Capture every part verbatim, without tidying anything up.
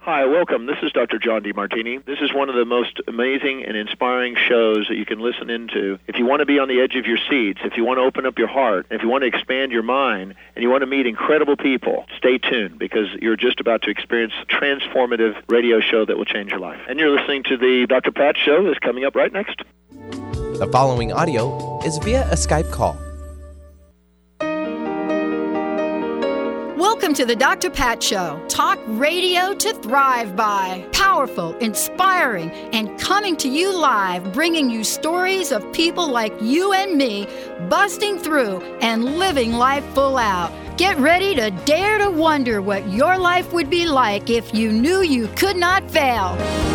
Hi, welcome. This is Doctor John DeMartini. This is one of the most amazing and inspiring shows that you can listen into. If you want to be on the edge of your seats, if you want to open up your heart, if you want to expand your mind, and you want to meet incredible people, stay tuned because you're just about to experience a transformative radio show that will change your life. And you're listening to the Doctor Pat Show that's coming up right next. The following audio is via a Skype call. Welcome to the Doctor Pat Show. Talk radio to thrive by. Powerful, inspiring, and coming to you live, bringing you stories of people like you and me, busting through and living life full out. Get ready to dare to wonder what your life would be like if you knew you could not fail.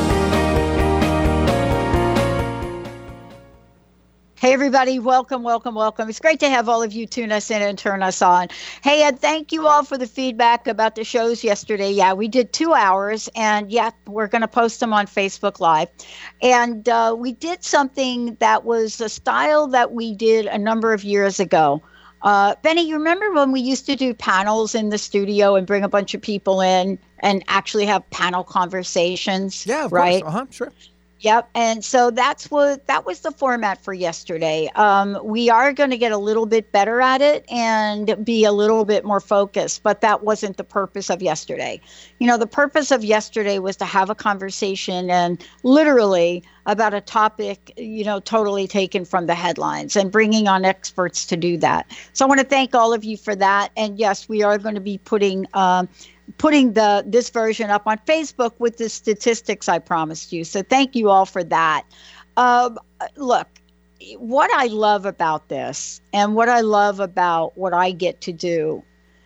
Hey, everybody. Welcome, welcome, welcome. It's great to have all of you tune us in and turn us on. Hey, and thank you all for the feedback about the shows yesterday. Yeah, we did two hours, and yeah, we're going to post them on Facebook Live. And uh, we did something that was a style that we did a number of years ago. Uh, Benny, you remember when we used to do panels in the studio and bring a bunch of people in and actually have panel conversations? Yeah, of right? course. Uh-huh, sure. Yep. And so that's what that was the format for yesterday. Um, we are going to get a little bit better at it and be a little bit more focused, but that wasn't the purpose of yesterday. You know, the purpose of yesterday was to have a conversation and literally about a topic, you know, totally taken from the headlines and bringing on experts to do that. So I want to thank all of you for that. And yes, we are going to be putting um, putting the this version up on Facebook with the statistics I promised you. So thank you all for that. Um, look, what I love about this and what I love about what I get to do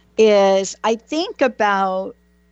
is I think about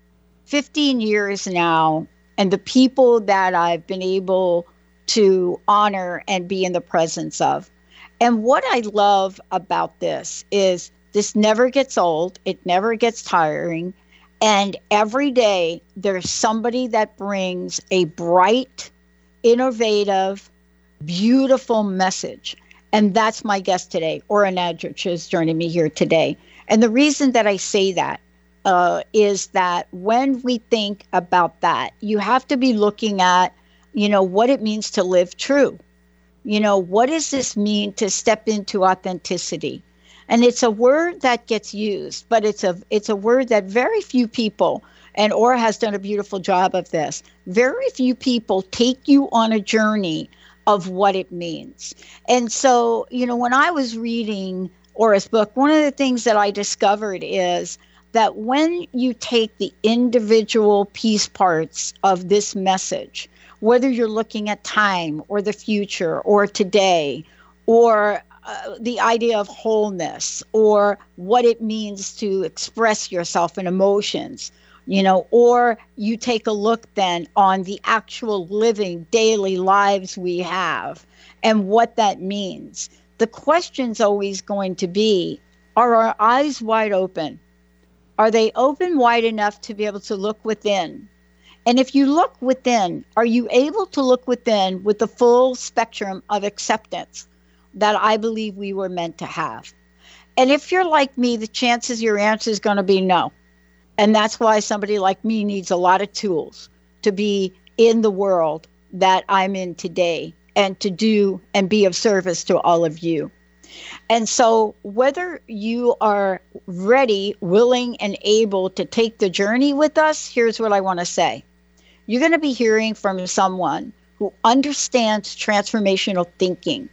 fifteen years now and the people that I've been able to honor and be in the presence of. And what I love about this is this never gets old. It never gets tiring. And every day there's somebody that brings a bright, innovative, beautiful message. And that's my guest today. Ora Nadrich is joining me here today. And the reason that I say that uh, is that when we think about that, you have to be looking at, you know, what it means to live true. You know, what does this mean to step into authenticity? And it's a word that gets used, but it's a it's a word that very few people, and Ora has done a beautiful job of this, very few people take you on a journey of what it means. And so, you know, when I was reading Ora's book, one of the things that I discovered is that when you take the individual piece parts of this message, whether you're looking at time or the future or today or Uh, the idea of wholeness or what it means to express yourself in emotions, you know, or you take a look then on the actual living daily lives we have and what that means. The question's always going to be, are our eyes wide open? Are they open wide enough to be able to look within? And if you look within, are you able to look within with the full spectrum of acceptance that I believe we were meant to have? And if you're like me, the chances your answer is going to be no. And that's why somebody like me needs a lot of tools to be in the world that I'm in today and to do and be of service to all of you. And so whether you are ready, willing, and able to take the journey with us, here's what I want to say. You're going to be hearing from someone who understands transformational thinking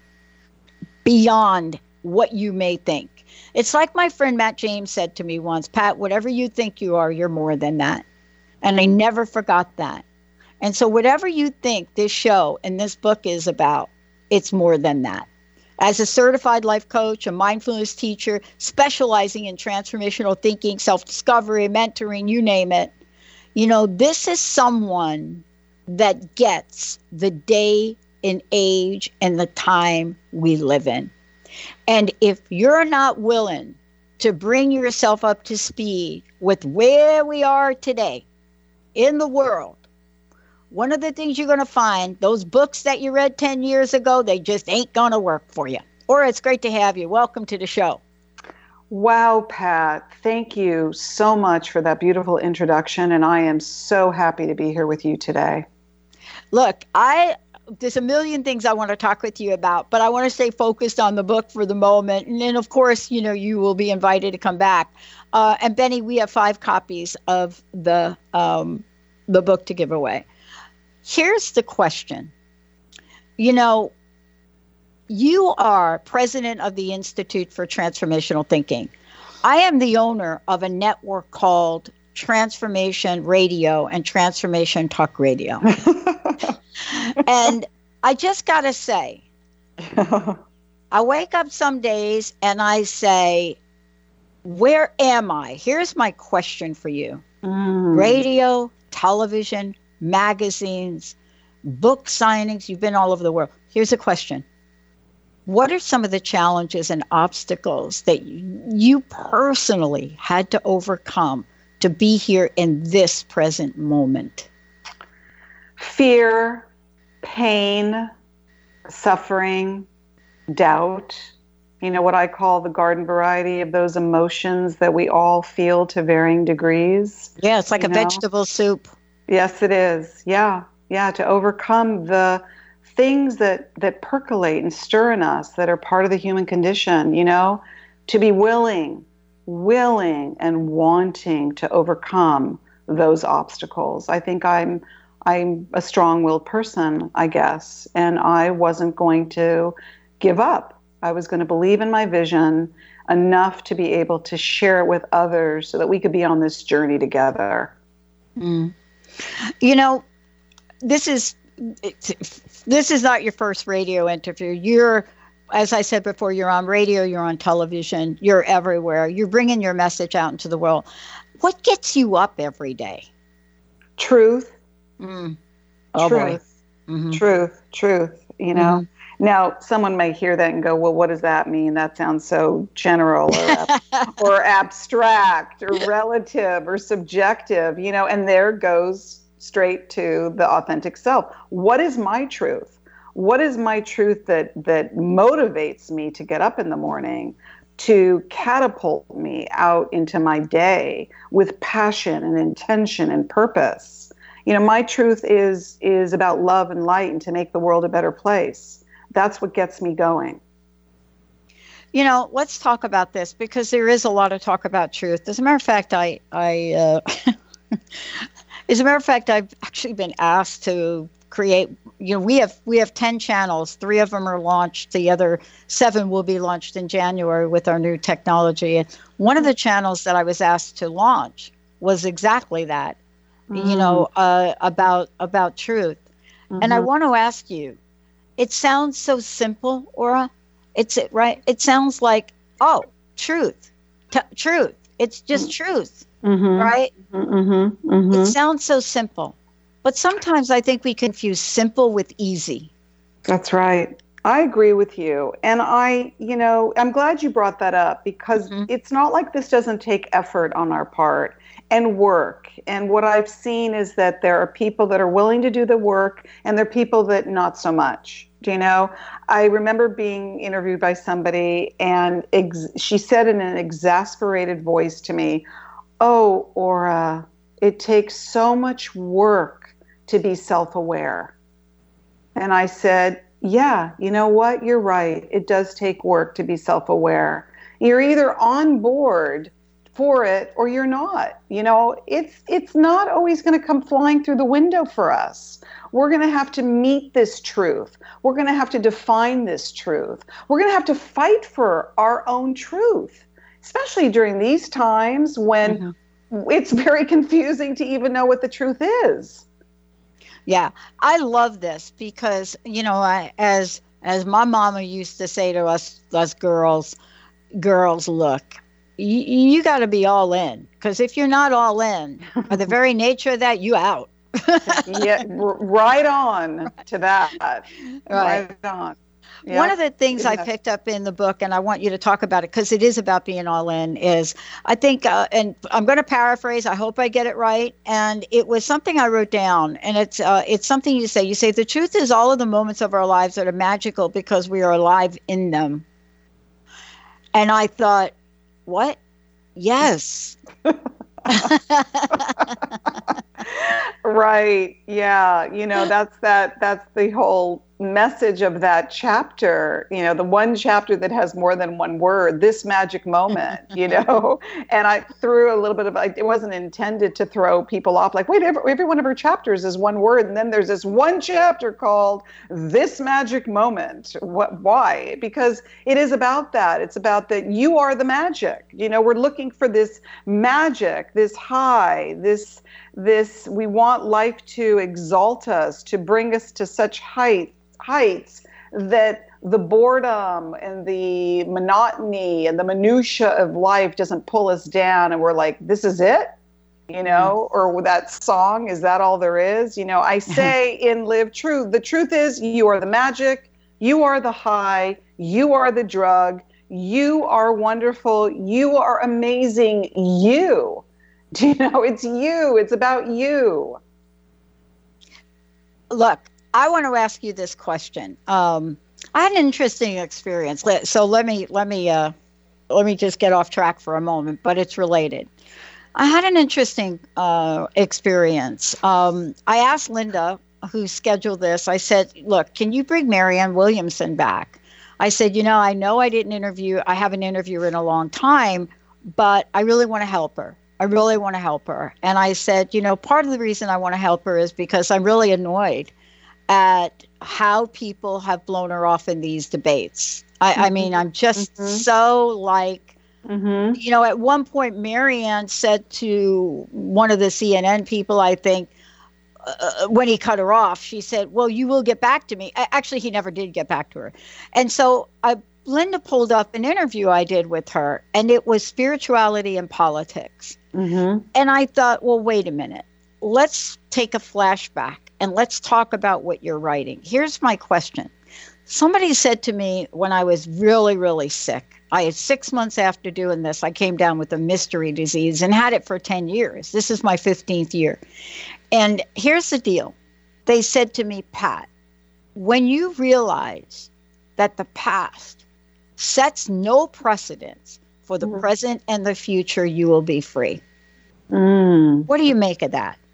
beyond what you may think. It's like my friend Matt James said to me once, Pat, whatever you think you are, you're more than that. And I never forgot that. And so whatever you think this show and this book is about, it's more than that. As a certified life coach, a mindfulness teacher, specializing in transformational thinking, self-discovery, mentoring, you name it, you know, this is someone that gets the day and age and the time we live in. And if you're not willing to bring yourself up to speed with where we are today in the world, one of the things you're going to find, those books that you read ten years ago, they just ain't going to work for you. Ora, it's great to have you. Welcome to the show. Wow, Pat, thank you so much for that beautiful introduction, and I am so happy to be here with you today. Look, I there's a million things I want to talk with you about, but I want to stay focused on the book for the moment. And then, of course, you know, you will be invited to come back. Uh, and Benny, we have five copies of the um, the book to give away. Here's the question. You know, you are president of the Institute for Transformational Thinking. I am the owner of a network called Transformation Radio and Transformation Talk Radio. And I just got to say, I wake up some days and I say, where am I? Here's my question for you. Mm. Radio, television, magazines, book signings, you've been all over the world. Here's a question. What are some of the challenges and obstacles that you personally had to overcome to be here in this present moment? Fear, pain, suffering, doubt. You know, what I call the garden variety of those emotions that we all feel to varying degrees. Yeah, it's like a know? vegetable soup. Yes, it is. Yeah, yeah, to overcome the things that, that percolate and stir in us that are part of the human condition, you know, to be willing, willing and wanting to overcome those obstacles. I think I'm I'm a strong-willed person, I guess, and I wasn't going to give up. I was going to believe in my vision enough to be able to share it with others so that we could be on this journey together. Mm. You know, this is this is not your first radio interview. You're, as I said before, you're on radio, you're on television, you're everywhere. You're bringing your message out into the world. What gets you up every day? Truth. Mm. Oh, truth. Mm-hmm. Truth. Truth. You know. Mm-hmm. Now, someone may hear that and go, well, what does that mean? That sounds so general or, ab- or abstract or relative or subjective, you know, and there goes straight to the authentic self. What is my truth? What is my truth that that motivates me to get up in the morning, to catapult me out into my day with passion and intention and purpose? You know, my truth is is about love and light and to make the world a better place. That's what gets me going. You know, let's talk about this because there is a lot of talk about truth. As a matter of fact, I I uh, As a matter of fact, I've actually been asked to create, you know, we have we have ten channels. Three of them are launched. The other seven will be launched in January with our new technology. And one of the channels that I was asked to launch was exactly that, mm. you know, uh, about about truth. Mm-hmm. And I want to ask you, it sounds so simple, Aura. It's it, right. It sounds like, oh, truth, T- truth. It's just mm. truth. Mm-hmm. Right? Mm-hmm. Mm-hmm. It sounds so simple, but sometimes I think we confuse simple with easy. That's right. I agree with you. And I, you know, I'm glad you brought that up because mm-hmm. it's not like this doesn't take effort on our part and work. And what I've seen is that there are people that are willing to do the work and there are people that not so much. Do you know? I remember being interviewed by somebody and ex- she said in an exasperated voice to me, "Oh, Aura, it takes so much work to be self-aware." And I said, yeah, you know what? You're right. It does take work to be self-aware. You're either on board for it or you're not. You know, it's it's not always going to come flying through the window for us. We're going to have to meet this truth. We're going to have to define this truth. We're going to have to fight for our own truth. Especially during these times when mm-hmm. it's very confusing to even know what the truth is. Yeah, I love this because, you know, I, as as my mama used to say to us, us girls, girls, look, you, you got to be all in. Because if you're not all in, by the very nature of that, you out. Yeah, right on to that. Right, right on. Yep. One of the things I picked up in the book, and I want you to talk about it because it is about being all in, is I think, uh, and I'm going to paraphrase, I hope I get it right, and it was something I wrote down, and it's uh, it's something you say. You say, the truth is all of the moments of our lives that are magical because we are alive in them. And I thought, what? Yes. Right. Yeah. You know, that's that, that's the whole message of that chapter, you know, the one chapter that has more than one word, this magic moment, you know, and I threw a little bit of, like, it wasn't intended to throw people off. Like, wait, every, every one of her chapters is one word. And then there's this one chapter called This Magic Moment. What, why? Because it is about that. It's about that you are the magic, you know, we're looking for this magic, this high, this, this, we want life to exalt us, to bring us to such height, heights that the boredom and the monotony and the minutia of life doesn't pull us down and we're like, this is it, you know, mm-hmm. or that song, is that all there is? You know, I say in Live True, the truth is you are the magic, you are the high, you are the drug, you are wonderful, you are amazing, you. Do you know, it's you, it's about you. Look, I want to ask you this question. Um, I had an interesting experience. So let me let me uh, let me just get off track for a moment, but it's related. I had an interesting uh, experience. Um, I asked Linda, who scheduled this. I said, "Look, can you bring Marianne Williamson back?" I said, "You know, I know I didn't interview. I haven't interviewed her in a long time, but I really want to help her. I really want to help her." And I said, "You know, part of the reason I want to help her is because I'm really annoyed at how people have blown her off in these debates. I, mm-hmm. I mean, I'm just mm-hmm. so like, mm-hmm. you know, at one point, Marianne said to one of the C N N people, I think, uh, when he cut her off, she said, well, you will get back to me. Actually, he never did get back to her. And so I, Linda pulled up an interview I did with her, and it was spirituality and politics. Mm-hmm. And I thought, well, wait a minute. Let's take a flashback. And let's talk about what you're writing. Here's my question. Somebody said to me when I was really, really sick, I had six months after doing this, I came down with a mystery disease and had it for ten years. This is my fifteenth year. And here's the deal. They said to me, Pat, when you realize that the past sets no precedence for the mm. present and the future, you will be free. Mm. What do you make of that?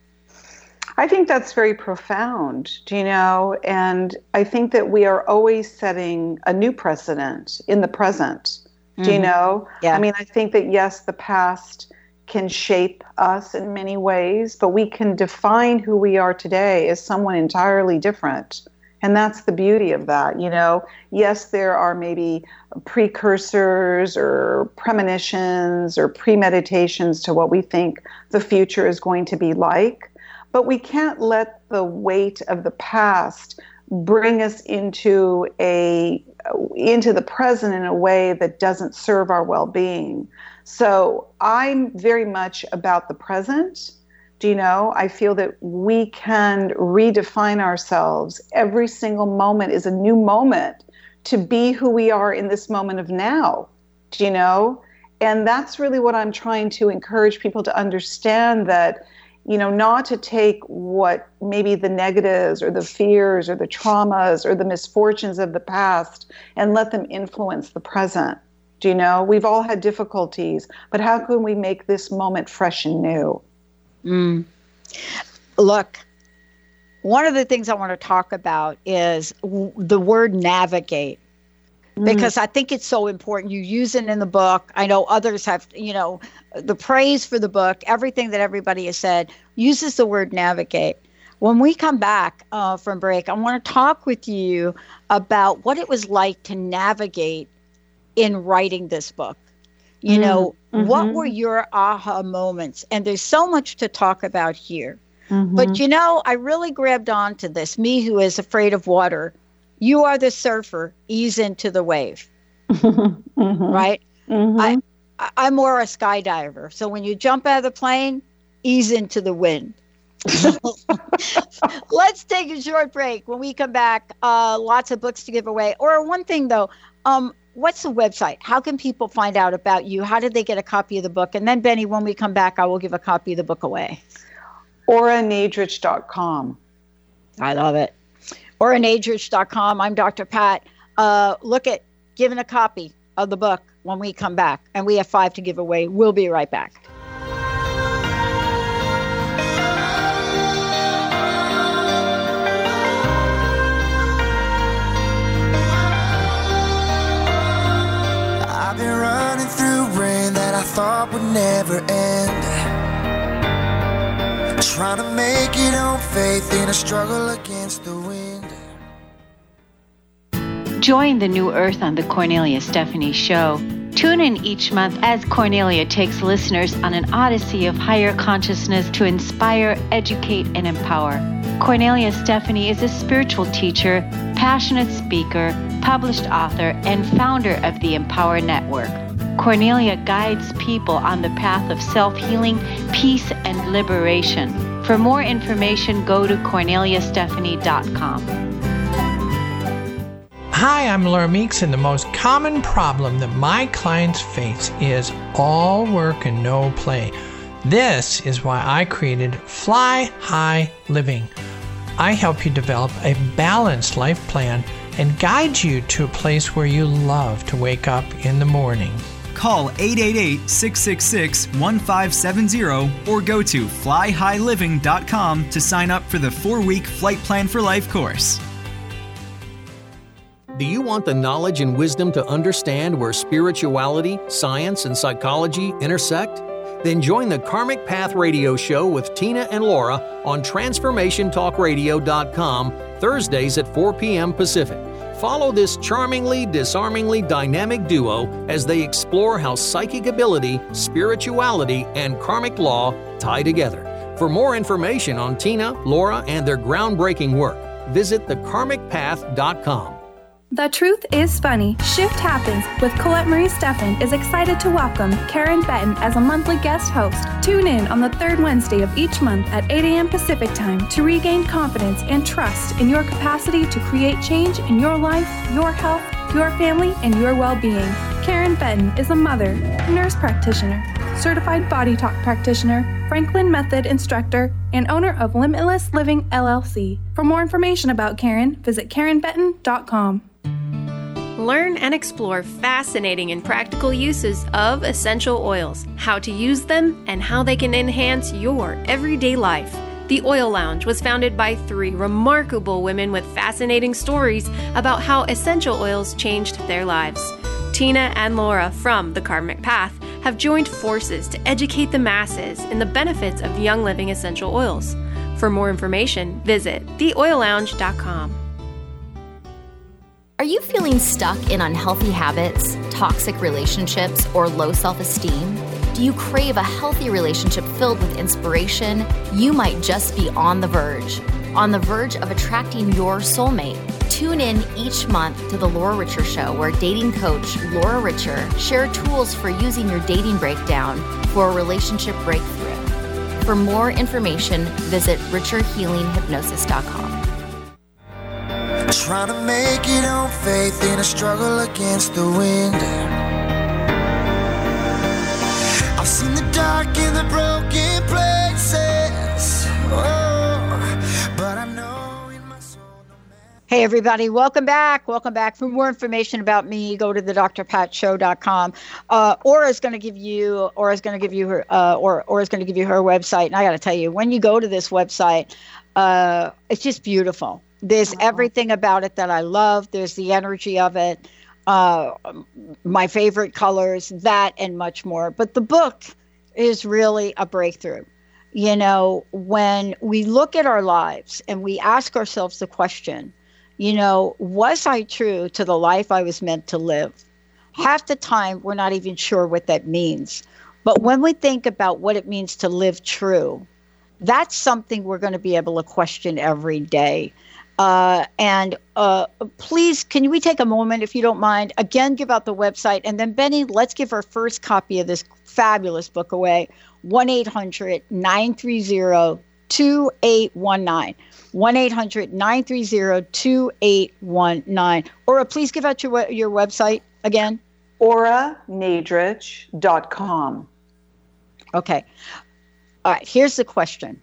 I think that's very profound, do you know, and I think that we are always setting a new precedent in the present, mm-hmm. do you know? Yeah. I mean, I think that, yes, the past can shape us in many ways, but we can define who we are today as someone entirely different. And that's the beauty of that, you know. Yes, there are maybe precursors or premonitions or premeditations to what we think the future is going to be like. But we can't let the weight of the past bring us into a into the present in a way that doesn't serve our well-being. So I'm very much about the present. Do you know? I feel that we can redefine ourselves. Every single moment is a new moment to be who we are in this moment of now. Do you know? And that's really what I'm trying to encourage people to understand, that you know, not to take what maybe the negatives or the fears or the traumas or the misfortunes of the past and let them influence the present. Do you know? We've all had difficulties, but how can we make this moment fresh and new? Mm. Look, one of the things I want to talk about is w- the word navigate. Because I think it's so important. You use it in the book. I know others have, you know, the praise for the book, everything that everybody has said, uses the word navigate. When we come back uh, from break, I want to talk with you about what it was like to navigate in writing this book. You mm-hmm. know, mm-hmm. what were your aha moments? And there's so much to talk about here. Mm-hmm. But, you know, I really grabbed onto this, me who is afraid of water. You are the surfer, ease into the wave, mm-hmm. right? Mm-hmm. I, I'm more a skydiver. So when you jump out of the plane, ease into the wind. Let's take a short break. When we come back, uh, lots of books to give away. Or one thing, though, um, what's the website? How can people find out about you? How did they get a copy of the book? And then, Benny, when we come back, I will give a copy of the book away. Ora Nadrich dot com. I love it. Ora Nadrich dot com. I'm Doctor Pat. Uh, look at giving a copy of the book when we come back. And we have five to give away. We'll be right back. I've been running through rain that I thought would never end, trying to make it on faith in a struggle against the wind. Join the New Earth on the Cornelia Stephanie Show. Tune in each month as Cornelia takes listeners on an odyssey of higher consciousness to inspire, educate, and empower. Cornelia Stephanie is a spiritual teacher, passionate speaker, published author, and founder of the Empower Network. Cornelia guides people on the path of self-healing, peace, and liberation. For more information, go to cornelia stephanie dot com. Hi, I'm Laura Meeks, and the most common problem that my clients face is all work and no play. This is why I created Fly High Living. I help you develop a balanced life plan and guide you to a place where you love to wake up in the morning. Call eight eight eight, six six six, one five seven zero or go to fly high living dot com to sign up for the four-week Flight Plan for Life course. Do you want the knowledge and wisdom to understand where spirituality, science, and psychology intersect? Then join the Karmic Path Radio Show with Tina and Laura on transformation talk radio dot com Thursdays at four p.m. Pacific. Follow this charmingly, disarmingly dynamic duo as they explore how psychic ability, spirituality, and karmic law tie together. For more information on Tina, Laura, and their groundbreaking work, visit the karmic path dot com. The Truth is Funny. Shift Happens with Colette Marie Steffen is excited to welcome Karen Benton as a monthly guest host. Tune in on the third Wednesday of each month at eight a.m. Pacific Time to regain confidence and trust in your capacity to create change in your life, your health, your family, and your well-being. Karen Benton is a mother, nurse practitioner, certified body talk practitioner, Franklin Method instructor, and owner of Limitless Living L L C. For more information about Karen, visit karen benton dot com. Learn and explore fascinating and practical uses of essential oils, how to use them, and how they can enhance your everyday life. The Oil Lounge was founded by three remarkable women with fascinating stories about how essential oils changed their lives. Tina and Laura from The Karmic Path have joined forces to educate the masses in the benefits of Young Living essential oils. For more information, visit the oil lounge dot com. Are you feeling stuck in unhealthy habits, toxic relationships, or low self-esteem? Do you crave a healthy relationship filled with inspiration? You might just be on the verge. On the verge of attracting your soulmate. Tune in each month to The Laura Richer Show, where dating coach Laura Richer shares tools for using your dating breakdown for a relationship breakthrough. For more information, visit richer healing hypnosis dot com. Trying to make it on faith in a struggle against the wind. I've seen the dark in the broken places. Oh, but I know in my soul. Hey everybody, welcome back. Welcome back. For more information about me, go to the dr pat show dot com. Uh, Aura's going to give you, Aura's going to give you her, uh, or Aura's going to give you her website. And I got to tell you, when you go to this website, uh, it's just beautiful. There's everything about it that I love. There's the energy of it, uh, my favorite colors, that and much more. But the book is really a breakthrough. You know, when we look at our lives and we ask ourselves the question, you know, was I true to the life I was meant to live? Half the time, we're not even sure what that means. But when we think about what it means to live true, that's something we're going to be able to question every day. Uh, and uh, please, can we take a moment, if you don't mind, again, give out the website. And then, Benny, let's give our first copy of this fabulous book away, one eight hundred nine three zero two eight one nine. one eight hundred nine three zero two eight one nine. Aura, please give out your, your website again. aura nadrich dot com. Okay. All right, here's the question.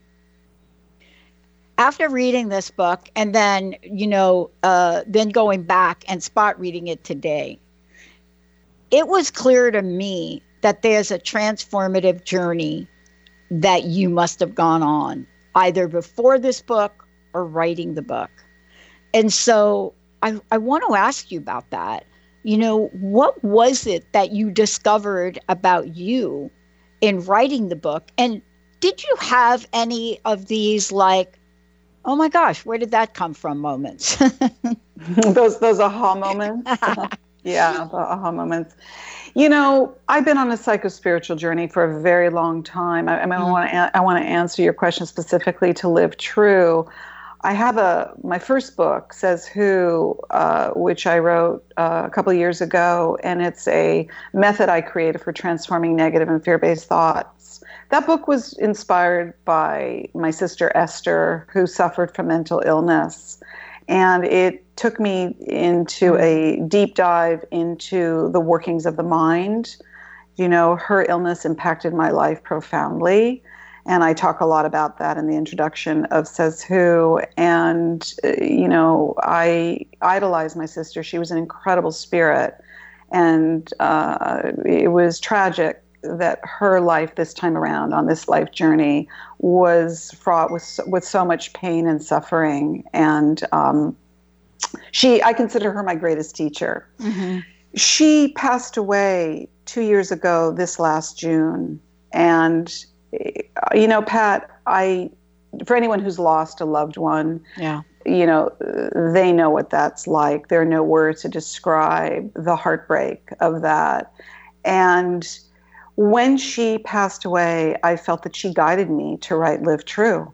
After reading this book and then, you know, uh, then going back and spot reading it today, it was clear to me that there's a transformative journey that you must have gone on, either before this book or writing the book. And so I, I want to ask you about that. You know, what was it that you discovered about you in writing the book? And did you have any of these, like, oh my gosh, where did that come from moments? those those aha moments? Yeah, the aha moments. You know, I've been on a psychospiritual journey for a very long time. I, I, mean, mm-hmm. I want to I want to answer your question specifically to live true. I have a my first book, Says Who, uh, which I wrote uh, a couple of years ago, and it's a method I created for transforming negative and fear-based thoughts. That book was inspired by my sister Esther, who suffered from mental illness. And it took me into a deep dive into the workings of the mind. You know, her illness impacted my life profoundly. And I talk a lot about that in the introduction of Says Who. And, uh, you know, I idolized my sister. She was an incredible spirit. And uh, it was tragic that her life this time around on this life journey was fraught with with so much pain and suffering. And um, she, I consider her my greatest teacher. Mm-hmm. She passed away two years ago this last June. And, you know, Pat, I, for anyone who's lost a loved one, yeah, you know, they know what that's like. There are no words to describe the heartbreak of that. And when she passed away, I felt that she guided me to write Live True.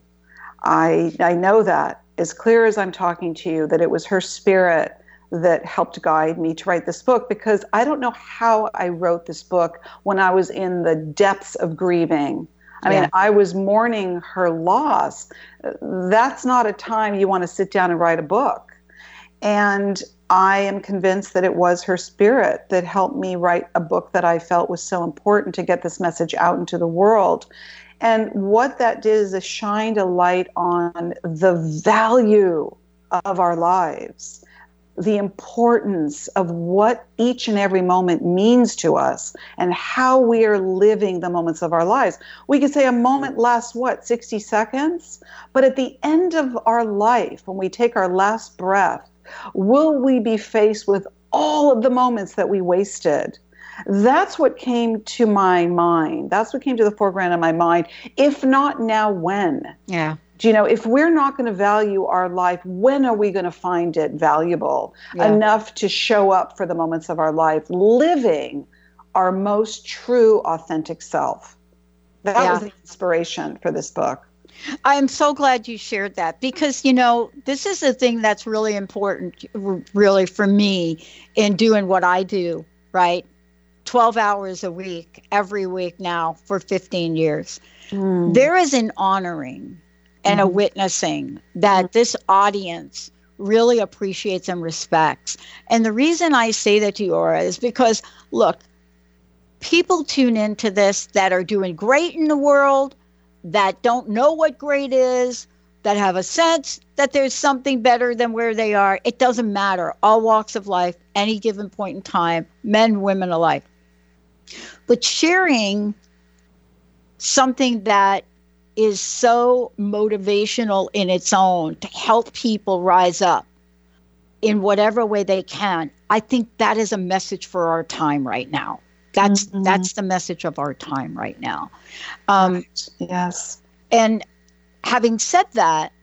I I know that as clear as I'm talking to you, that it was her spirit that helped guide me to write this book, because I don't know how I wrote this book when I was in the depths of grieving. I yeah. mean, I was mourning her loss. That's not a time you want to sit down and write a book. And I am convinced that it was her spirit that helped me write a book that I felt was so important to get this message out into the world. And what that did is it shined a light on the value of our lives, the importance of what each and every moment means to us, and how we are living the moments of our lives. We could say a moment lasts, what, sixty seconds? But at the end of our life, when we take our last breath, will we be faced with all of the moments that we wasted? That's what came to my mind. That's what came to the foreground of my mind. If not now, when? Yeah. Do you know, if we're not going to value our life, when are we going to find it valuable yeah. enough to show up for the moments of our life, living our most true, authentic self? That yeah. was the inspiration for this book. I'm so glad you shared that, because, you know, this is the thing that's really important, really, for me in doing what I do, right? twelve hours a week, every week now for fifteen years. Mm. There is an honoring and mm. a witnessing that mm. this audience really appreciates and respects. And the reason I say that to you, Aura, is because, look, people tune into this that are doing great in the world, that don't know what great is, that have a sense that there's something better than where they are. It doesn't matter. All walks of life, any given point in time, men, women alike. But sharing something that is so motivational in its own to help people rise up in whatever way they can, I think that is a message for our time right now. That's mm-hmm. that's the message of our time right now. Um, yes. And having said that,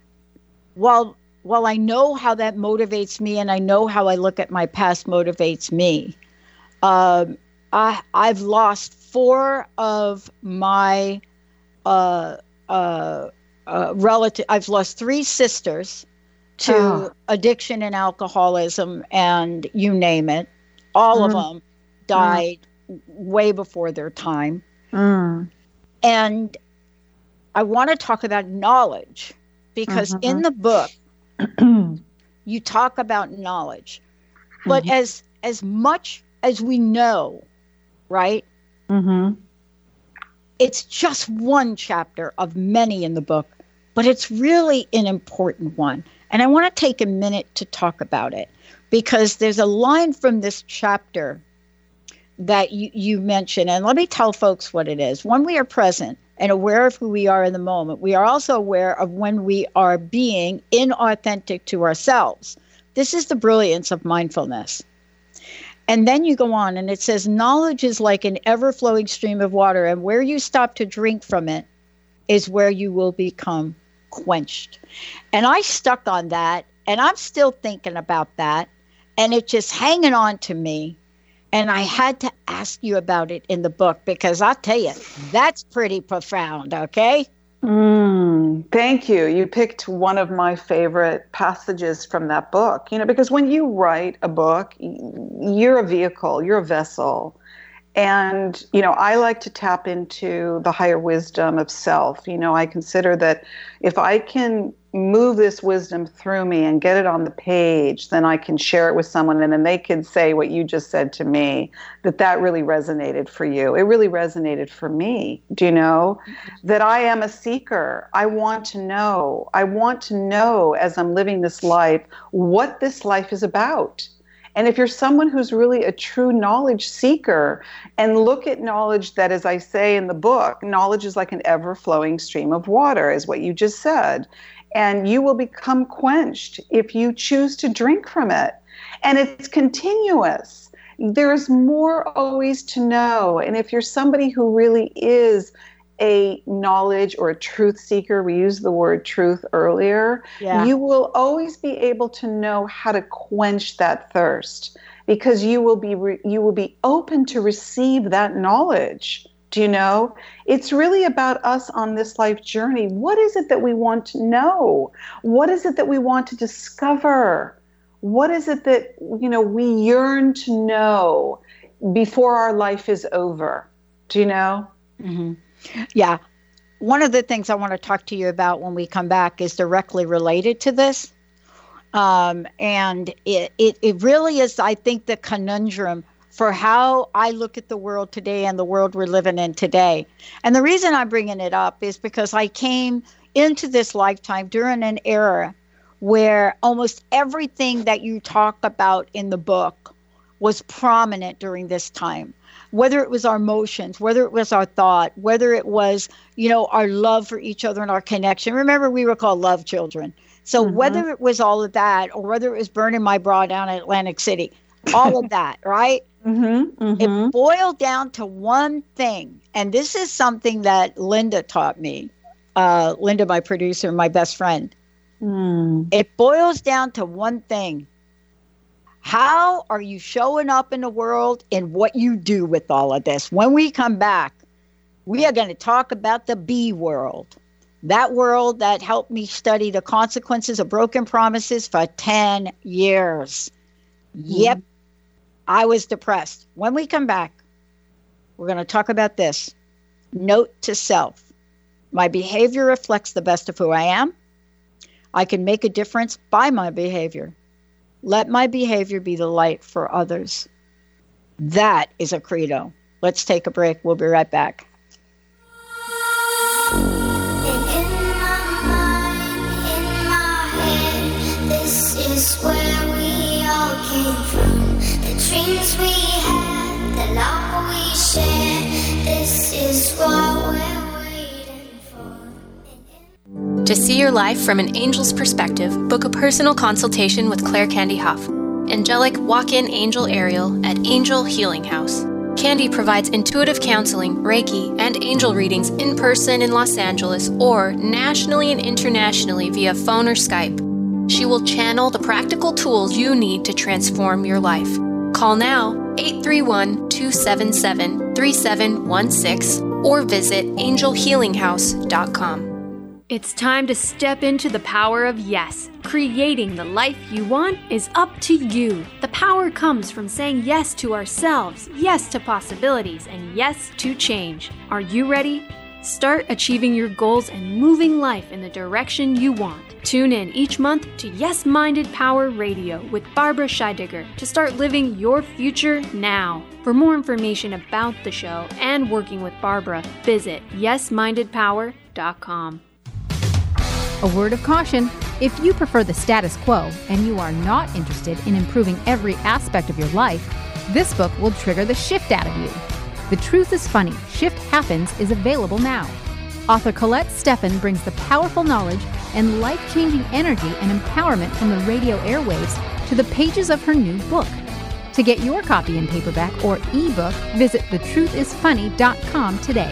while while I know how that motivates me, and I know how I look at my past motivates me, um, I I've lost four of my uh, uh, uh, relative. I've lost three sisters to oh. addiction and alcoholism, and you name it. All mm. of them died mm. way before their time. Mm. And I want to talk about knowledge, because mm-hmm. in the book, you talk about knowledge. But mm-hmm. as as much as we know, right? Mm-hmm. It's just one chapter of many in the book, but it's really an important one. And I want to take a minute to talk about it, because there's a line from this chapter that you, you mentioned, and let me tell folks what it is. When we are present and aware of who we are in the moment, we are also aware of when we are being inauthentic to ourselves. This is the brilliance of mindfulness. And then you go on and it says, knowledge is like an ever-flowing stream of water, and where you stop to drink from it is where you will become quenched. And I stuck on that, and I'm still thinking about that, and it's just hanging on to me. And I had to ask you about it in the book, because I'll tell you, that's pretty profound, okay? Mm, thank you. You picked one of my favorite passages from that book, you know, because when you write a book, you're a vehicle, you're a vessel. And, you know, I like to tap into the higher wisdom of self. You know, I consider that if I can move this wisdom through me and get it on the page, then I can share it with someone, and then they can say what you just said to me, that that really resonated for you. It really resonated for me. Do you know that I am a seeker? I want to know. I want to know as I'm living this life what this life is about. And if you're someone who's really a true knowledge seeker, and look at knowledge that, as I say in the book, knowledge is like an ever-flowing stream of water, is what you just said. And you will become quenched if you choose to drink from it. And it's continuous. There's more always to know. And if you're somebody who really is a knowledge or a truth seeker, we used the word truth earlier, yeah. you will always be able to know how to quench that thirst, because you will be re- you will be open to receive that knowledge. Do you know? It's really about us on this life journey. What is it that we want to know? What is it that we want to discover? What is it that, you know, we yearn to know before our life is over? Do you know? Mm-hmm. Yeah. One of the things I want to talk to you about when we come back is directly related to this. Um, and it, it, it really is, I think, the conundrum for how I look at the world today and the world we're living in today. And the reason I'm bringing it up is because I came into this lifetime during an era where almost everything that you talk about in the book was prominent during this time. Whether it was our emotions, whether it was our thought, whether it was, you know, our love for each other and our connection. Remember, we were called love children. So mm-hmm. whether it was all of that, or whether it was burning my bra down in Atlantic City, all of that, right? Mm-hmm, mm-hmm. It boiled down to one thing. And this is something that Linda taught me. Uh, Linda, my producer, my best friend. Mm. It boils down to one thing. How are you showing up in the world and what you do with all of this? When we come back, we are going to talk about the B world. That world that helped me study the consequences of broken promises for ten years. Mm. Yep. I was depressed. When we come back, we're going to talk about this. Note to self. My behavior reflects the best of who I am. I can make a difference by my behavior. Let my behavior be the light for others. That is a credo. Let's take a break. We'll be right back. And in my mind, in my head, this is where we all came from. The dreams we had, the love we shared, this is what we're waiting for. To see your life from an angel's perspective, book a personal consultation with Claire Candy Huff, angelic walk-in angel Ariel at Angel Healing House. Candy provides intuitive counseling, Reiki, and angel readings in person in Los Angeles or nationally and internationally via phone or Skype. She will channel the practical tools you need to transform your life. Call now, eight three one, two seven seven, three seven one six, or visit angel healing house dot com. It's time to step into the power of yes. Creating the life you want is up to you. The power comes from saying yes to ourselves, yes to possibilities, and yes to change. Are you ready? Start achieving your goals and moving life in the direction you want. Tune in each month to Yes Minded Power Radio with Barbara Scheidegger to start living your future now. For more information about the show and working with Barbara, visit yes minded power dot com. A word of caution: if you prefer the status quo and you are not interested in improving every aspect of your life, This book will trigger the shift out of you. The Truth is Funny, Shift Happens is available now. Author Colette Steffen brings the powerful knowledge and life-changing energy and empowerment from the radio airwaves to the pages of her new book. To get your copy in paperback or ebook, visit the truth is funny dot com today.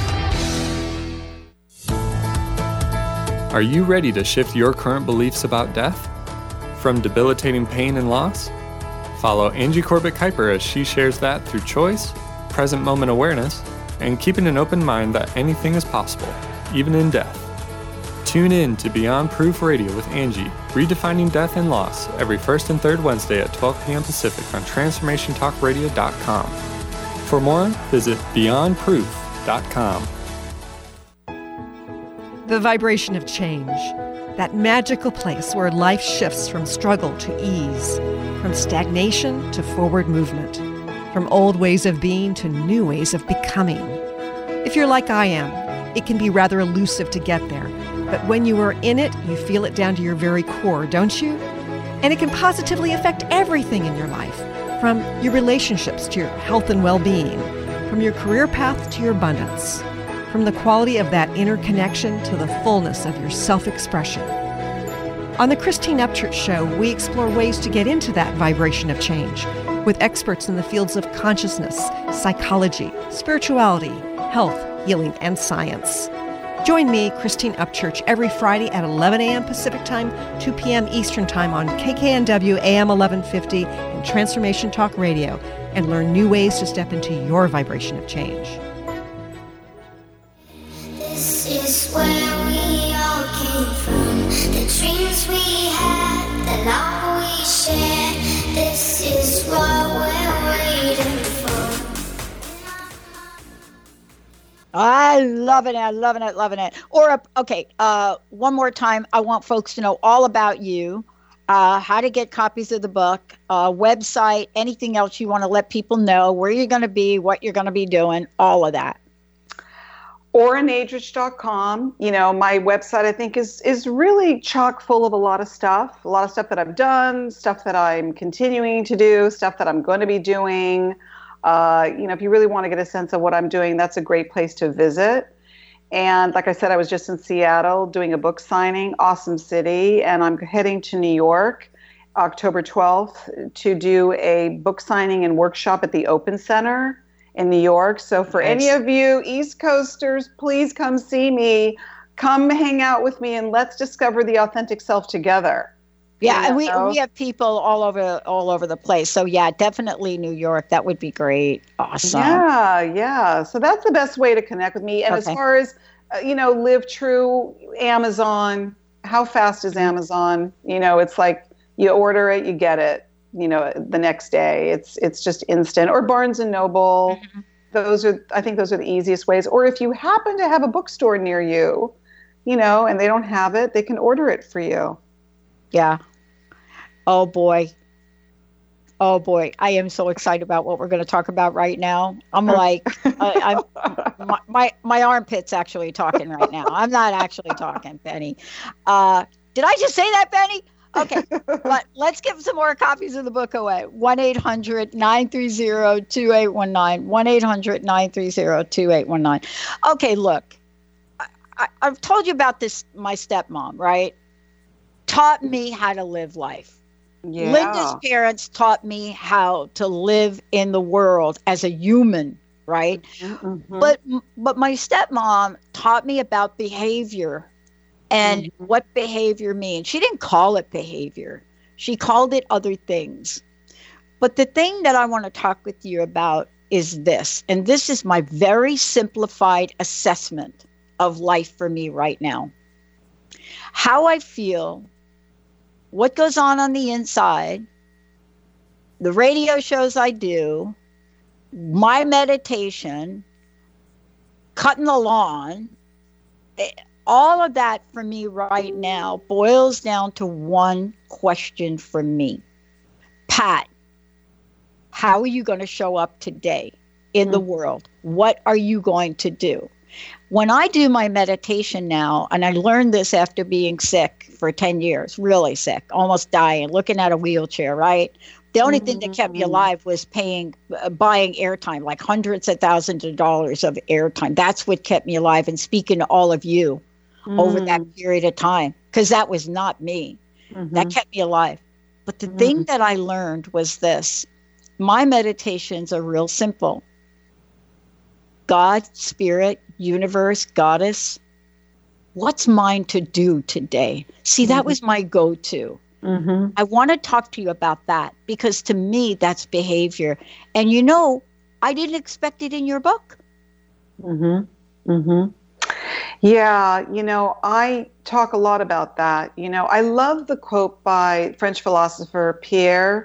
Are you ready to shift your current beliefs about death? From debilitating pain and loss? Follow Angie Corbett Kuiper as she shares that through choice, present moment awareness, and keeping an open mind that anything is possible, even in death. Tune in to Beyond Proof Radio with Angie, redefining death and loss, every first and third Wednesday at twelve p.m. Pacific on transformation talk radio dot com. For more, visit beyond proof dot com. The vibration of change, that magical place where life shifts from struggle to ease, from stagnation to forward movement, from old ways of being to new ways of becoming. If you're like I am, it can be rather elusive to get there, but when you are in it, you feel it down to your very core, don't you? And it can positively affect everything in your life, from your relationships to your health and well-being, from your career path to your abundance, from the quality of that inner connection to the fullness of your self-expression. On the Christine Upchurch Show, we explore ways to get into that vibration of change with experts in the fields of consciousness, psychology, spirituality, health, healing, and science. Join me, Christine Upchurch, every Friday at eleven a.m. Pacific Time, two p.m. Eastern Time on K K N W A M eleven fifty and Transformation Talk Radio, and learn new ways to step into your vibration of change. This is where we all came from. The dreams we had, the love we shared. This is what we're waiting for. I love it. I loving it. Loving it. Or, okay, uh, one more time. I want folks to know all about you, uh, how to get copies of the book, uh, website, anything else you want to let people know, where you're going to be, what you're going to be doing, all of that. Ora Nadrich dot com. You know, my website, I think, is is really chock full of a lot of stuff, a lot of stuff that I've done, stuff that I'm continuing to do, stuff that I'm going to be doing. Uh, you know, if you really want to get a sense of what I'm doing, that's a great place to visit. And like I said, I was just in Seattle doing a book signing, awesome city, and I'm heading to New York October twelfth to do a book signing and workshop at the Open Center in New York. So for nice. Any of you East Coasters, please come see me. Come hang out with me and let's discover the authentic self together. Yeah, and we we have people all over all over the place. So yeah, definitely New York. That would be great. Awesome. Yeah, yeah. So that's the best way to connect with me. And okay. As far as uh, you know, Live True, Amazon. How fast is Amazon? You know, it's like you order it, you get it. You know, the next day. It's it's just instant. Or Barnes and Noble. Mm-hmm. Those are, I think, those are the easiest ways. Or if you happen to have a bookstore near you, you know, and they don't have it, they can order it for you. Yeah. Oh, boy. Oh, boy. I am so excited about what we're going to talk about right now. I'm like, I, I'm, my, my, my armpit's actually talking right now. I'm not actually talking, Penny. Uh, did I just say that, Penny? Okay, but let's give some more copies of the book away. one eight hundred nine three zero two eight one nine. one eight hundred nine three zero two eight one nine. Okay, look, I, I, I've told you about this, my stepmom, right? Taught me how to live life. Yeah. Linda's parents taught me how to live in the world as a human, right? Mm-hmm. But but my stepmom taught me about behavior and mm-hmm. what behavior means. She didn't call it behavior. She called it other things. But the thing that I want to talk with you about is this, and this is my very simplified assessment of life for me right now. How I feel, what goes on on the inside, the radio shows I do, my meditation, cutting the lawn, all of that for me right now boils down to one question for me. Pat, how are you going to show up today in mm-hmm. the world? What are you going to do? When I do my meditation now, and I learned this after being sick for ten years, really sick, almost dying, looking at a wheelchair, right? The only thing that kept me alive was paying, uh, buying airtime, like hundreds of thousands of dollars of airtime. That's what kept me alive, and speaking to all of you mm. over that period of time, because that was not me. Mm-hmm. That kept me alive. But the mm. thing that I learned was this. My meditations are real simple. God, spirit, universe, goddess, what's mine to do today? See, that mm-hmm. was my go-to. Mm-hmm. I want to talk to you about that, because to me, that's behavior. And you know, I didn't expect it in your book. Mm-hmm. Mm-hmm. Yeah, you know, I talk a lot about that. You know, I love the quote by French philosopher Pierre,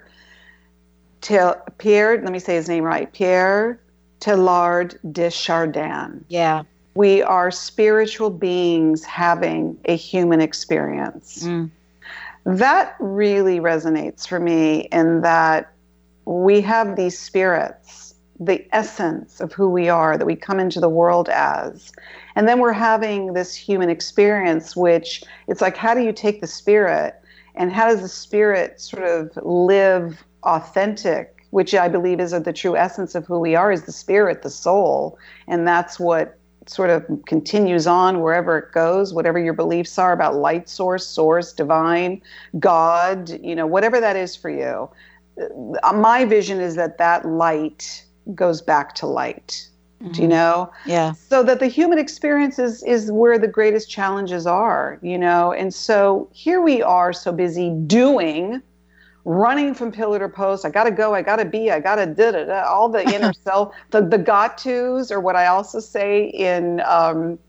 Til- Pierre, let me say his name right, Pierre Teilhard de Chardin. Yeah. We are spiritual beings having a human experience. Mm. That really resonates for me, in that we have these spirits, the essence of who we are, that we come into the world as. And then we're having this human experience, which it's like, how do you take the spirit and how does the spirit sort of live authentic, which I believe is the true essence of who we are, is the spirit, the soul. And that's what sort of continues on wherever it goes, whatever your beliefs are about light source, source, divine, God, you know, whatever that is for you. My vision is that that light goes back to light. Mm-hmm. Do you know? Yeah. So that the human experience is, is where the greatest challenges are, you know? And so here we are so busy doing, running from pillar to post. I got to go. I got to be. I got to da da da. All the inner self, the the got tos, or what I also say in um,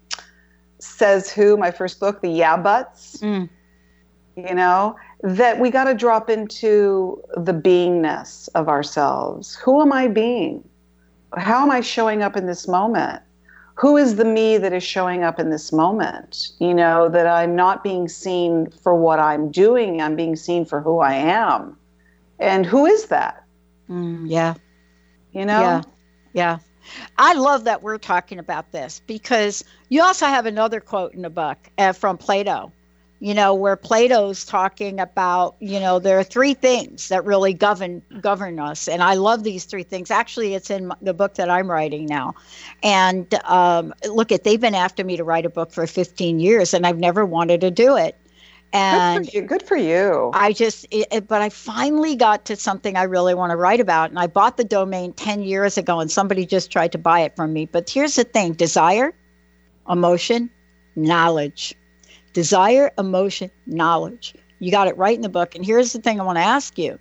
Says Who, my first book, the yeah buts. Mm. You know, that we got to drop into the beingness of ourselves. Who am I being? How am I showing up in this moment? Who is the me that is showing up in this moment? You know, that I'm not being seen for what I'm doing. I'm being seen for who I am. And who is that? Mm, yeah. You know? Yeah. Yeah. I love that we're talking about this, because you also have another quote in the book uh, from Plato, you know, where Plato's talking about, you know, there are three things that really govern govern us. And I love these three things. Actually, it's in the book that I'm writing now. And um, look, at they've been after me to write a book for fifteen years, and I've never wanted to do it. And good for you. Good for you. I just, it, but I finally got to something I really want to write about. And I bought the domain ten years ago, and somebody just tried to buy it from me. But here's the thing: desire, emotion, knowledge. Desire, emotion, knowledge. You got it right in the book. And here's the thing I want to ask you.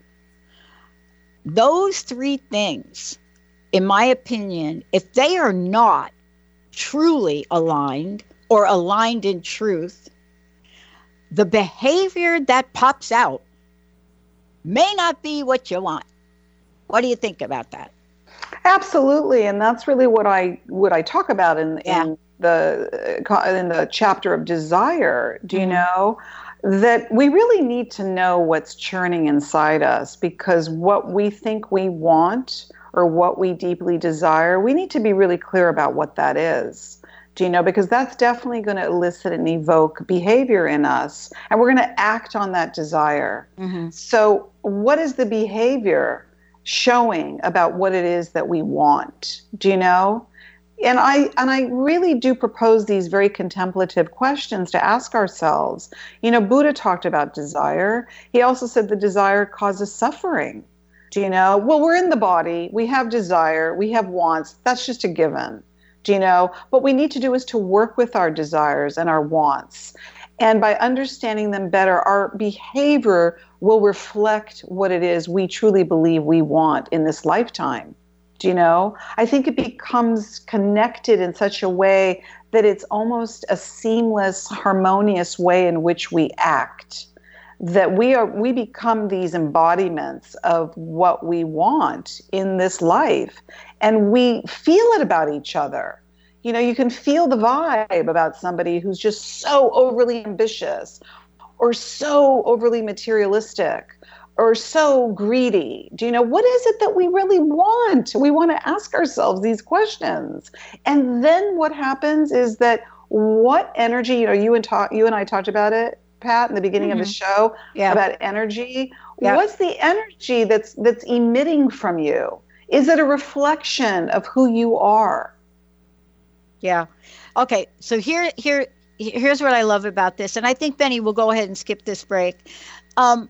Those three things, in my opinion, if they are not truly aligned or aligned in truth, the behavior that pops out may not be what you want. What do you think about that? Absolutely. And that's really what I what I talk about in, yeah. in the in the chapter of desire. Do you mm-hmm. know that we really need to know what's churning inside us, because what we think we want or what we deeply desire, we need to be really clear about what that is. Do you know? Because that's definitely going to elicit and evoke behavior in us, and we're going to act on that desire. Mm-hmm. So what is the behavior showing about what it is that we want? Do you know? And I and I really do propose these very contemplative questions to ask ourselves. You know, Buddha talked about desire. He also said the desire causes suffering. Do you know? Well, we're in the body. We have desire. We have wants. That's just a given. Do you know? What we need to do is to work with our desires and our wants. And by understanding them better, our behavior will reflect what it is we truly believe we want in this lifetime. Do you know? I think it becomes connected in such a way that it's almost a seamless, harmonious way in which we act. That we are, we become these embodiments of what we want in this life. And we feel it about each other. You know, you can feel the vibe about somebody who's just so overly ambitious or so overly materialistic or so greedy. Do you know, what is it that we really want? We want to ask ourselves these questions. And then what happens is that what energy, you know, you and, ta- you and I talked about it, Pat, in the beginning mm-hmm. of the show yeah. about energy. Yeah. What's the energy that's that's emitting from you? Is it a reflection of who you are? Yeah. Okay. So here, here, here's what I love about this, and I think Benny will go ahead and skip this break. Um,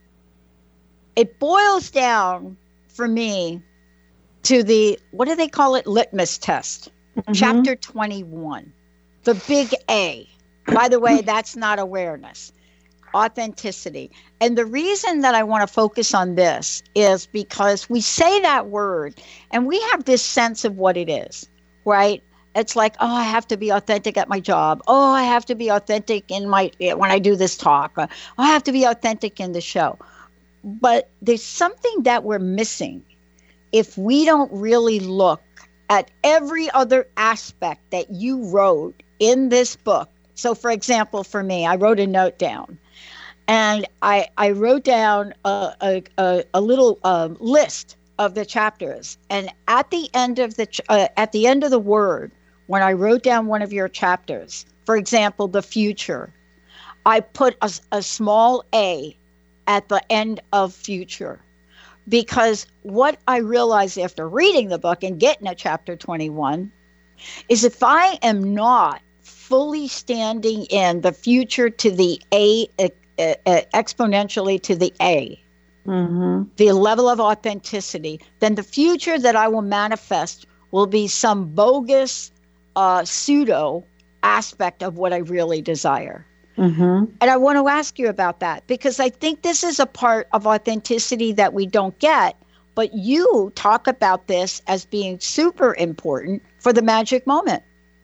it boils down for me to the, what do they call it? Litmus test. Mm-hmm. Chapter twenty-one, the big A. By the way, that's not awareness, authenticity. And the reason that I want to focus on this is because we say that word and we have this sense of what it is, right? It's like, oh, I have to be authentic at my job. Oh, I have to be authentic in my, when I do this talk. Oh, I have to be authentic in the show. But there's something that we're missing if we don't really look at every other aspect that you wrote in this book. So, for example, for me, I wrote a note down, and I I wrote down a a, a little um, list of the chapters. And at the end of the ch- uh, at the end of the word, when I wrote down one of your chapters, for example, the future, I put a, a small A at the end of future. Because what I realized after reading the book and getting to chapter twenty-one is if I am not fully standing in the future to the A, uh, uh, exponentially to the A, mm-hmm. the level of authenticity, then the future that I will manifest will be some bogus uh, pseudo aspect of what I really desire. Mm-hmm. And I want to ask you about that, because I think this is a part of authenticity that we don't get, but you talk about this as being super important for the magic moment.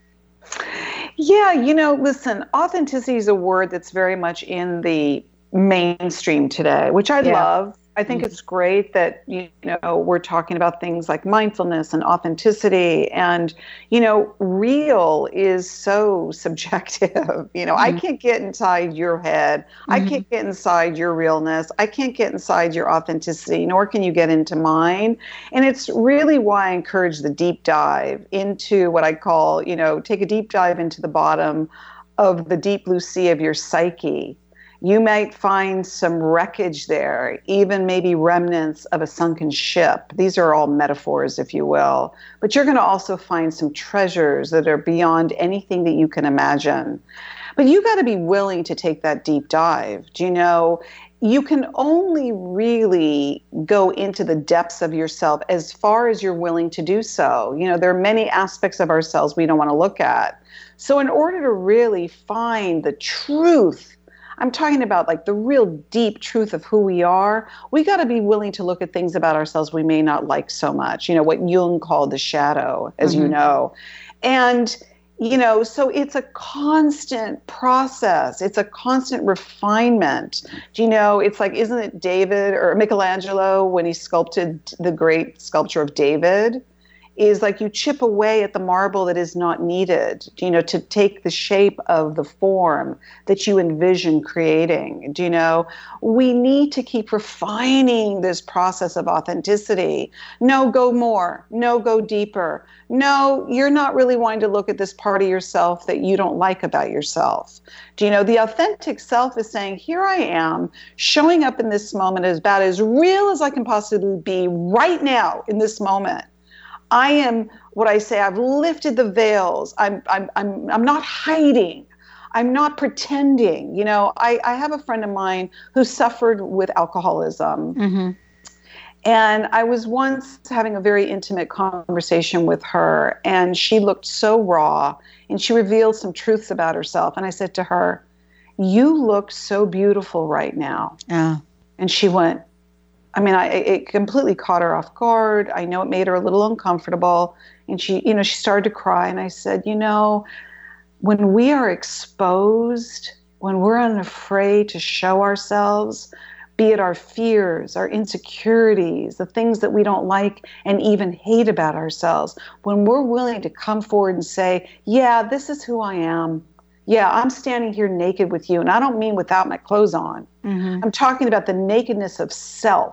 Yeah, you know, listen, authenticity is a word that's very much in the mainstream today, which I yeah. love. I think mm-hmm. it's great that, you know, we're talking about things like mindfulness and authenticity, and, you know, real is so subjective. You know, mm-hmm. I can't get inside your head. Mm-hmm. I can't get inside your realness. I can't get inside your authenticity, nor can you get into mine. And it's really why I encourage the deep dive into what I call, you know, take a deep dive into the bottom of the deep blue sea of your psyche. You might find some wreckage there, even maybe remnants of a sunken ship. These are all metaphors, if you will. But you're going to also find some treasures that are beyond anything that you can imagine. But you got to be willing to take that deep dive. Do you know, you can only really go into the depths of yourself as far as you're willing to do so. You know, there are many aspects of ourselves we don't want to look at. So in order to really find the truth, I'm talking about like the real deep truth of who we are, we got to be willing to look at things about ourselves we may not like so much, you know, what Jung called the shadow, as mm-hmm. you know. And, you know, so it's a constant process. It's a constant refinement. Do you know, it's like, isn't it David or Michelangelo when he sculpted the great sculpture of David? Is like you chip away at the marble that is not needed, you know, to take the shape of the form that you envision creating. Do you know, we need to keep refining this process of authenticity. No, go more. No, go deeper. No, you're not really wanting to look at this part of yourself that you don't like about yourself. Do you know, the authentic self is saying, here I am, showing up in this moment as about as real as I can possibly be right now in this moment. I am what I say, I've lifted the veils. I'm I'm I'm I'm not hiding. I'm not pretending. You know, I, I have a friend of mine who suffered with alcoholism. Mm-hmm. And I was once having a very intimate conversation with her, and she looked so raw, and she revealed some truths about herself. And I said to her, you look so beautiful right now. Yeah. And she went, I mean, I, it completely caught her off guard. I know it made her a little uncomfortable. And she, you know, she started to cry. And I said, you know, when we are exposed, when we're unafraid to show ourselves, be it our fears, our insecurities, the things that we don't like and even hate about ourselves, when we're willing to come forward and say, yeah, this is who I am. Yeah, I'm standing here naked with you. And I don't mean without my clothes on. Mm-hmm. I'm talking about the nakedness of self,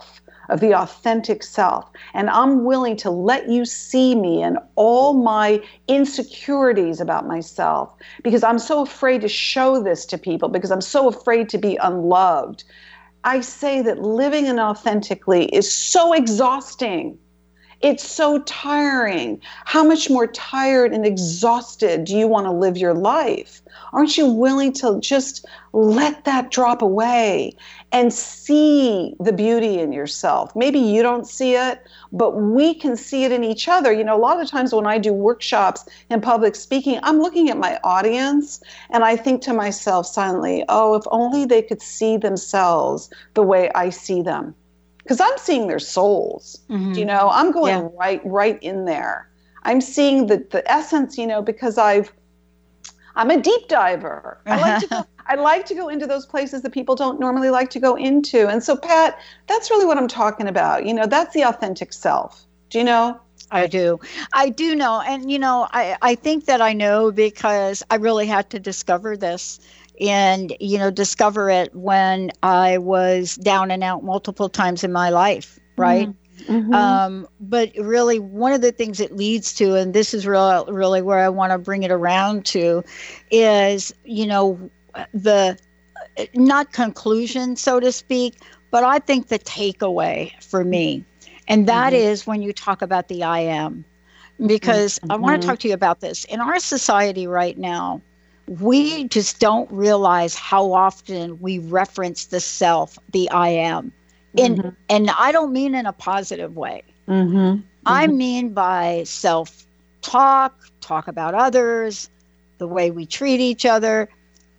of the authentic self. And I'm willing to let you see me and all my insecurities about myself, because I'm so afraid to show this to people, because I'm so afraid to be unloved. I say that living inauthentically is so exhausting. It's so tiring. How much more tired and exhausted do you want to live your life? Aren't you willing to just let that drop away and see the beauty in yourself? Maybe you don't see it, but we can see it in each other. You know, a lot of times when I do workshops in public speaking, I'm looking at my audience and I think to myself silently, oh, if only they could see themselves the way I see them. Because I'm seeing their souls, mm-hmm. you know, I'm going yeah. right, right in there. I'm seeing the, the essence, you know, because I've, I'm a deep diver. I like to go, I like to go into those places that people don't normally like to go into. And so, Pat, that's really what I'm talking about. You know, that's the authentic self. Do you know? I do. I do know. And, you know, I, I think that I know because I really had to discover this. And, you know, discover it when I was down and out multiple times in my life, right? Mm-hmm. Um, but really, one of the things it leads to, and this is real, really where I want to bring it around to, is, you know, the, not conclusion, so to speak, but I think the takeaway for me. And that mm-hmm. is when you talk about the I am. Because mm-hmm. I want to talk to you about this. In our society right now, we just don't realize how often we reference the self, the I am. In, mm-hmm. And I don't mean in a positive way. Mm-hmm. Mm-hmm. I mean by self-talk, talk about others, the way we treat each other.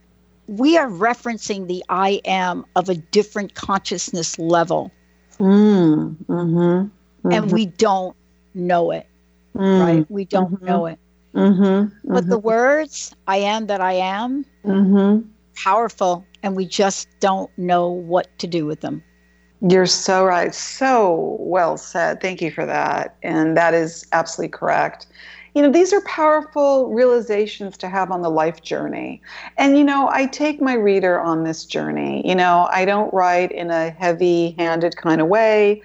We are referencing the I am of a different consciousness level. Mm-hmm. Mm-hmm. And we don't know it, mm-hmm. right? We don't mm-hmm. know it. Mm-hmm, mm-hmm. But the words, I am that I am, mm-hmm. powerful, and we just don't know what to do with them. You're so right. So well said. Thank you for that. And that is absolutely correct. You know, these are powerful realizations to have on the life journey. And, you know, I take my reader on this journey. You know, I don't write in a heavy-handed kind of way.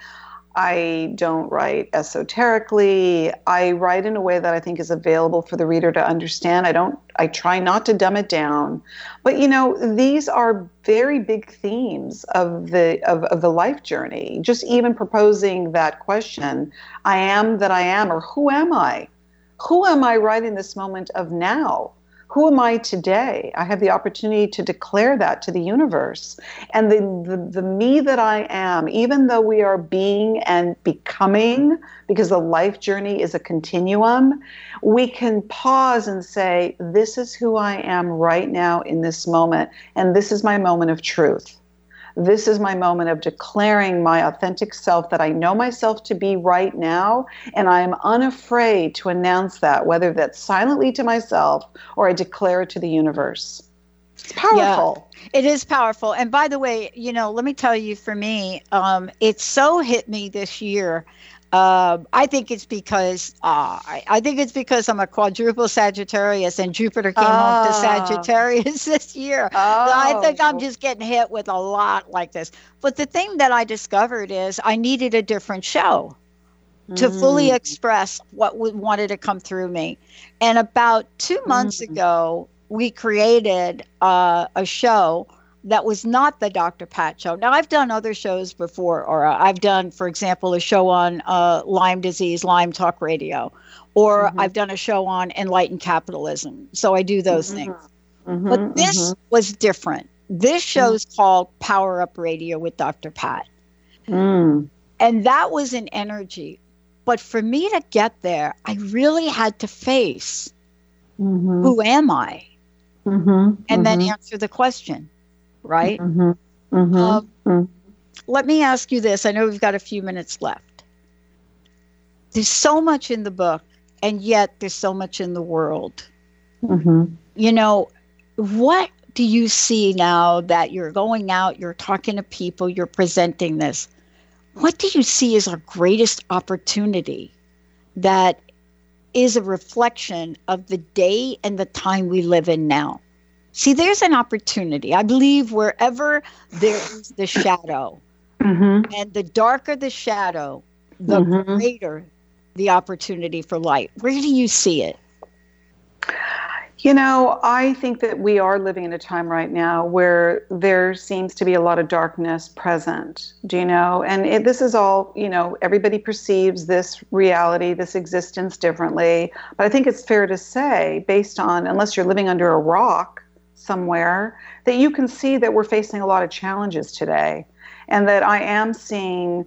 I don't write esoterically. I write in a way that I think is available for the reader to understand. I don't, I try not to dumb it down. But, you know, these are very big themes of the, of, of the life journey. Just even proposing that question, I am that I am, or who am I? Who am I right in this moment of now? Who am I today? I have the opportunity to declare that to the universe. And the, the, the me that I am, even though we are being and becoming, because the life journey is a continuum, we can pause and say, this is who I am right now in this moment. And this is my moment of truth. This is my moment of declaring my authentic self that I know myself to be right now, and I am unafraid to announce that, whether that's silently to myself or I declare it to the universe. It's powerful. Yeah, it is powerful. And by the way, you know, let me tell you, for me, um, it so hit me this year. Uh, I think it's because uh, I, I think it's because I'm a quadruple Sagittarius, and Jupiter came oh. home to Sagittarius this year. Oh. So I think I'm just getting hit with a lot like this. But the thing that I discovered is I needed a different show mm. to fully express what w- wanted to come through me. And about two months mm. ago, we created uh, a show that was not the Doctor Pat show. Now, I've done other shows before, or uh, I've done, for example, a show on uh, Lyme disease, Lyme Talk Radio, or mm-hmm. I've done a show on enlightened capitalism. So I do those mm-hmm. things. Mm-hmm. But this mm-hmm. was different. This show's mm-hmm. called Power Up Radio with Doctor Pat. Mm. And that was an energy. But for me to get there, I really had to face, mm-hmm. who am I? Mm-hmm. And mm-hmm. then answer the question. Right? Mm-hmm. Mm-hmm. Um, mm-hmm. Let me ask you this. I know we've got a few minutes left. There's so much in the book, and yet there's so much in the world. Mm-hmm. You know, what do you see now that you're going out, you're talking to people, you're presenting this? What do you see as our greatest opportunity that is a reflection of the day and the time we live in now? See, there's an opportunity. I believe wherever there is the shadow, Mm-hmm. And the darker the shadow, the Mm-hmm. greater the opportunity for light. Where do you see it? You know, I think that we are living in a time right now where there seems to be a lot of darkness present, do you know? And it, this is all, you know, everybody perceives this reality, this existence differently. But I think it's fair to say, based on, unless you're living under a rock somewhere, that you can see that we're facing a lot of challenges today. And that I am seeing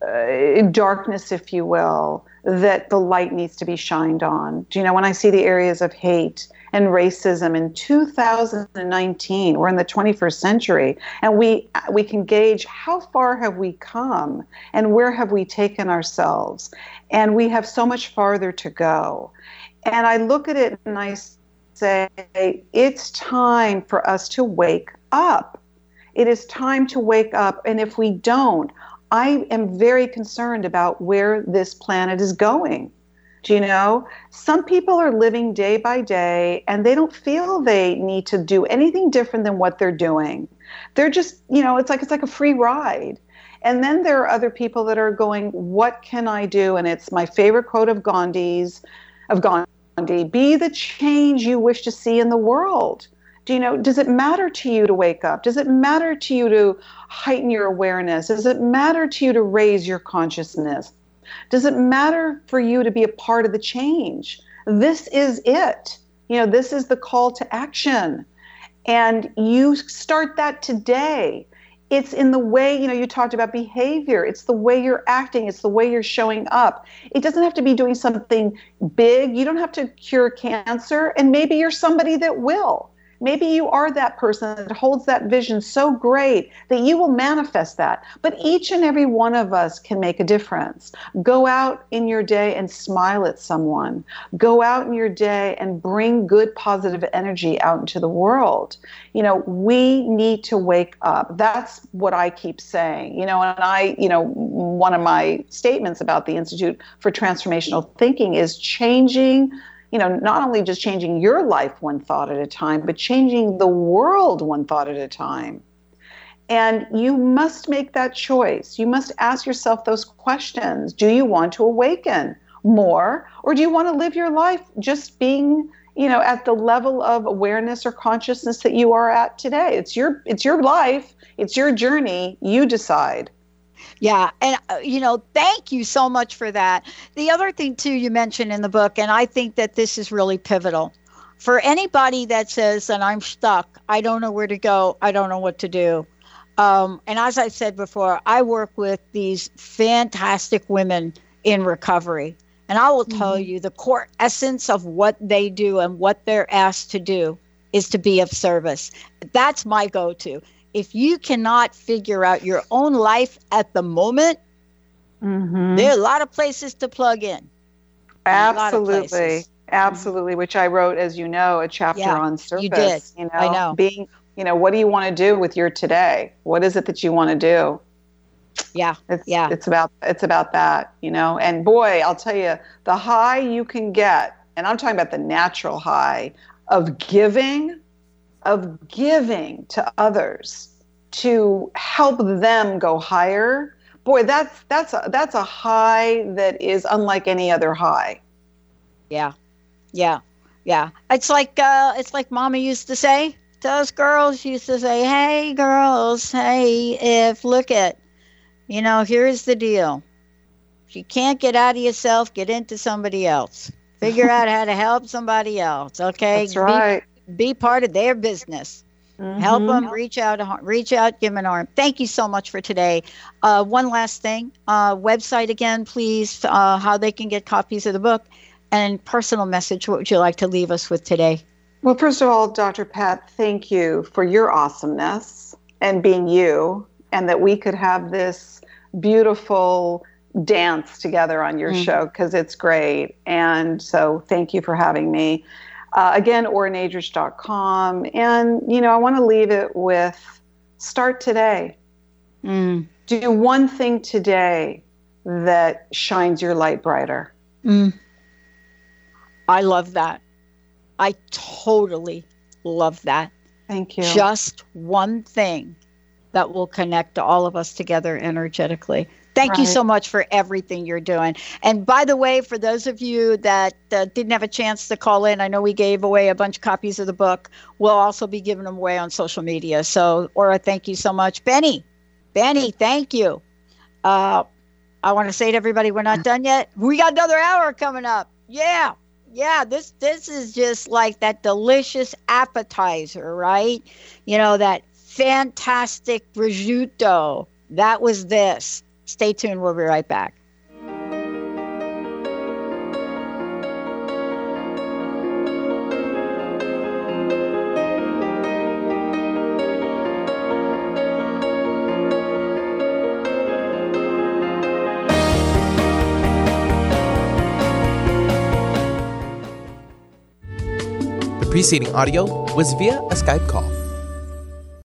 uh, darkness, if you will, that the light needs to be shined on. Do you know, when I see the areas of hate and racism in two thousand nineteen, we're in the twenty-first century, and we we can gauge how far have we come and where have we taken ourselves. And we have so much farther to go. And I look at it and I say, it's time for us to wake up. It is time to wake up. And if we don't, I am very concerned about where this planet is going. Do you know? Some people are living day by day and they don't feel they need to do anything different than what they're doing. They're just, you know, it's like it's like a free ride. And then there are other people that are going, what can I do? And it's my favorite quote of Gandhi's, of Gandhi, be the change you wish to see in the world. Do you know, does it matter to you to wake up? Does it matter to you to heighten your awareness? Does it matter to you to raise your consciousness? Does it matter for you to be a part of the change? This is it. You know, this is the call to action. And you start that today. It's in the way, you know, you talked about behavior. It's the way you're acting. It's the way you're showing up. It doesn't have to be doing something big. You don't have to cure cancer. And maybe you're somebody that will. Maybe you are that person that holds that vision so great that you will manifest that. But each and every one of us can make a difference. Go out in your day and smile at someone. Go out in your day and bring good, positive energy out into the world. You know, we need to wake up. That's what I keep saying. You know, and I, you know, one of my statements about the Institute for Transformational Thinking is changing, you know, not only just changing your life one thought at a time, but changing the world one thought at a time. And you must make that choice. You must ask yourself those questions. Do you want to awaken more, or do you want to live your life just being, you know, at the level of awareness or consciousness that you are at today? It's your, it's your life. It's your journey. You decide. Yeah. And, uh, you know, thank you so much for that. The other thing, too, you mentioned in the book, and I think that this is really pivotal for anybody that says that I'm stuck, I don't know where to go, I don't know what to do. Um, and as I said before, I work with these fantastic women in recovery. And I will tell mm-hmm. you the core essence of what they do and what they're asked to do is to be of service. That's my go-to. If you cannot figure out your own life at the moment, mm-hmm. there are a lot of places to plug in. Absolutely. Absolutely. Which I wrote, as you know, a chapter yeah, on service. You did. You know, I know. Being, you know, what do you want to do with your today? What is it that you want to do? Yeah. It's, yeah. It's about, it's about that, you know, and boy, I'll tell you, the high you can get, and I'm talking about the natural high of giving, of giving to others to help them go higher. Boy, that's that's a, that's a high that is unlike any other high. Yeah, yeah, yeah. It's like uh, it's like Mama used to say to us girls. She used to say, "Hey, girls, hey, if look at, you know, here's the deal. If you can't get out of yourself, get into somebody else. Figure out how to help somebody else. Okay, that's right. Be, be part of their business." Mm-hmm. Help them, reach out, reach out, give them an arm. Thank you so much for today. Uh, one last thing, uh, website again, please, uh, how they can get copies of the book, and personal message. What would you like to leave us with today? Well, first of all, Doctor Pat, thank you for your awesomeness and being you, and that we could have this beautiful dance together on your mm-hmm. show, because it's great. And so thank you for having me. Uh, again, Ora Nadrich dot com. And, you know, I want to leave it with start today. Mm. Do one thing today that shines your light brighter. Mm. I love that. I totally love that. Thank you. Just one thing that will connect all of us together energetically. Thank right. you so much for everything you're doing. And by the way, for those of you that uh, didn't have a chance to call in, I know we gave away a bunch of copies of the book. We'll also be giving them away on social media. So, Aura, thank you so much. Benny, Benny, thank you. Uh, I want to say to everybody, we're not done yet. We got another hour coming up. Yeah. Yeah, this this is just like that delicious appetizer, right? You know, that fantastic prosciutto. That was this. Stay tuned. We'll be right back. The preceding audio was via a Skype call.